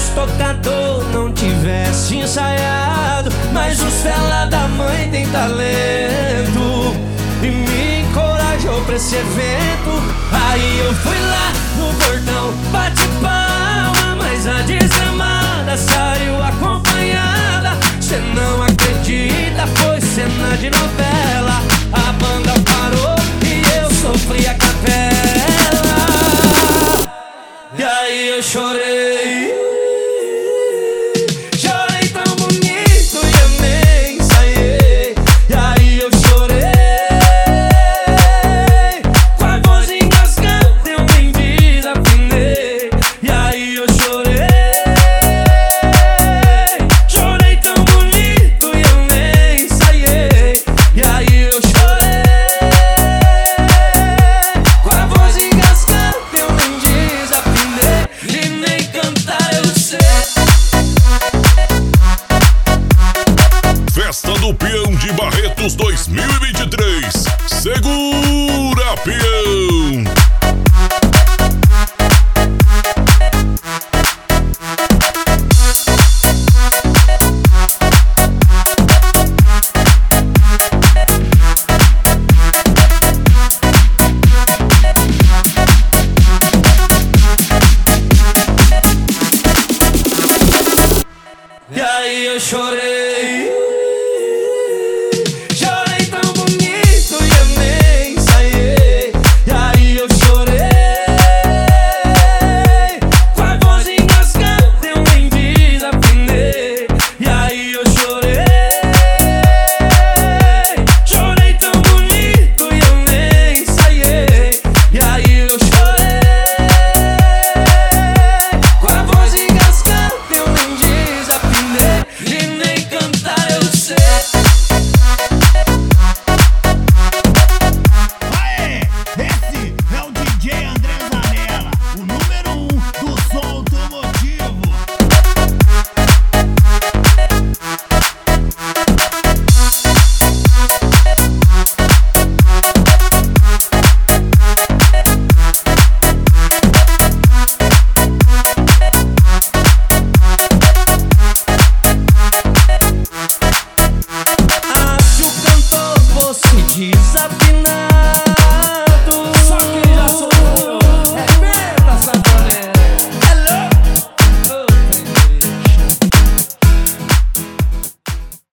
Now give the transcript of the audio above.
tocador não tivesse ensaiado, mas os fela da mãe tem talento e me encorajou pra esse evento. Aí eu fui lá no portão, bate palma, mas a desgramada saiu acompanhada. Cê não acredita, foi cena de novela. A banda parou e eu sofri a capela. E aí eu chorei. Chorei tão bonito e eu nem ensaiei. E aí eu chorei. Com a voz engasgada eu nem desafinei. E aí eu chorei. Chorei tão bonito e eu nem ensaiei. E aí eu chorei. Com a voz engasgada eu nem desafinei. E nem cantar eu sei. Festa do Peão de Barretos 2023. Segura, Peão!